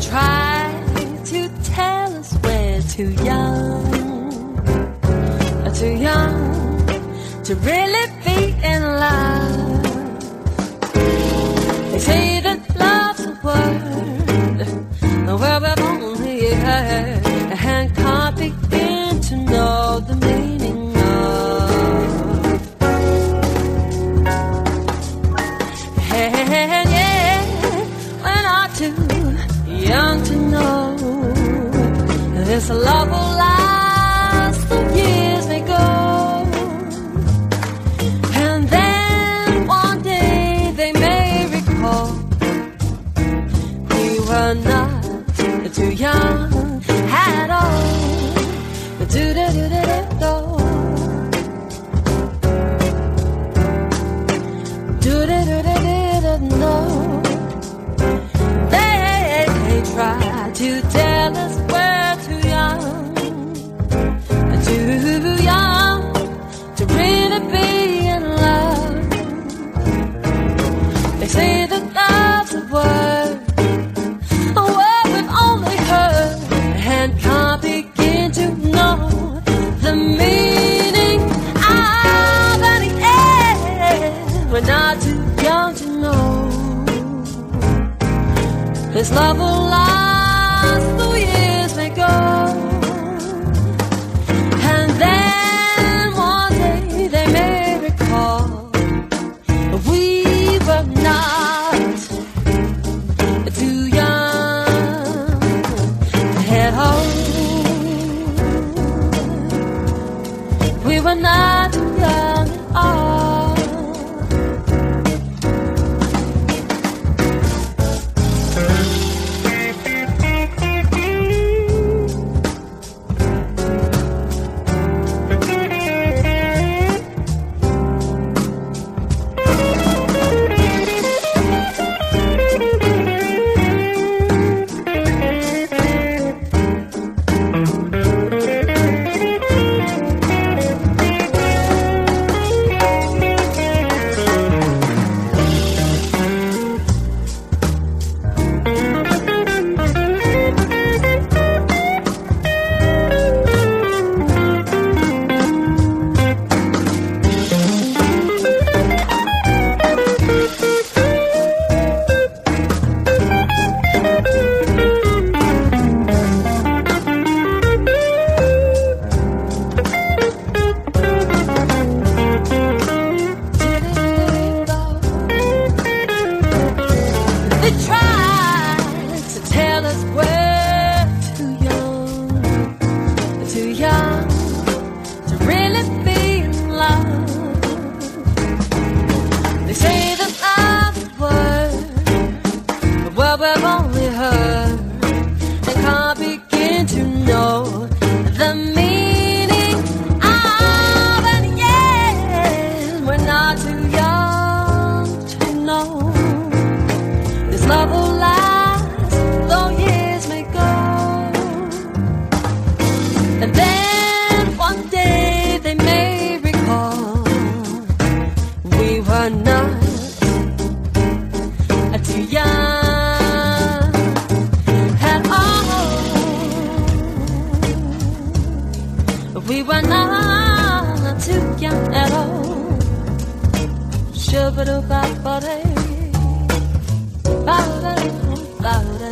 try to tell us we're too young to really be in love. They say that love's a word where we've only heard and can't begin to know the meaning of. And yeah, we're not too young to know this love will last, the years may go. And then one day they may recall we were not too young at all. Do-do-do-do-do-do. Do-do-do-do-do-do. They try to tell us we're too young to really be in love. They say that love's a word we've only heard and can't begin to know the meaning of. And yeah, we're not too young to know this love will last, the years may go. And then one day they may recall we were not too young at all. We were not too young at all. We've only heard and can't begin to know the meaning of. And yeah, we're not too young to know this love will last, though years may go. And then one day they may recall we were not too young. We were not too young at all. Shabba-dabba-ba-day, ba-da-da-ba-da.